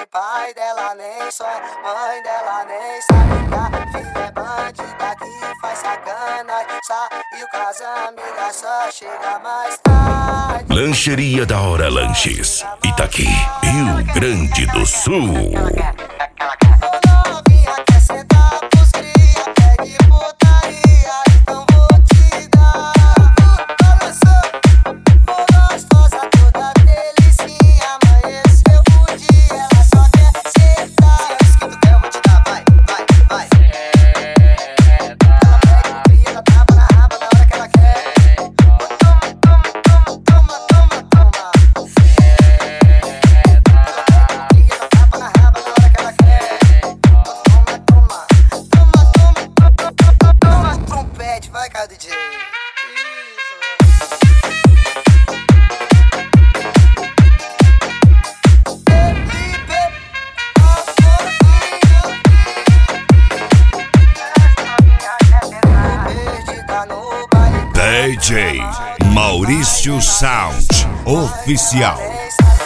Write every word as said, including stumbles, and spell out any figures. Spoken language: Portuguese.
pai dela nem sonha, mãe dela nem sabe que a filha é bandida que faz sacanagem. Saiu com as amigas, só chega mais tarde. Lancheria da Hora Lanches, Itaqui, Rio Grande do Sul. Vai, cara, D J. D J Maurício Sound Oficial.